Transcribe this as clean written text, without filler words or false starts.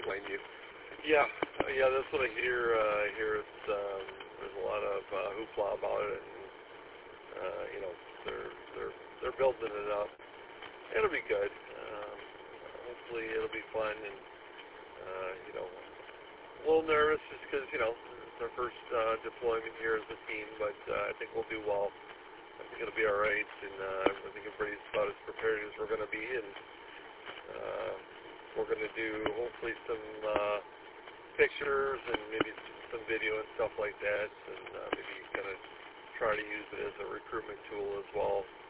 explain to you. Yeah, that's what I hear. It's there's a lot of hoopla about it, and they're building it up. It'll be good. Hopefully, it'll be fun, and a little nervous just because it's our first deployment here as a team, but I think we'll do well. I think it'll be all right, and I think everybody's about as prepared as we're going to be, and we're going to do hopefully some pictures and maybe some video and stuff like that, and maybe kind of try to use it as a recruitment tool as well.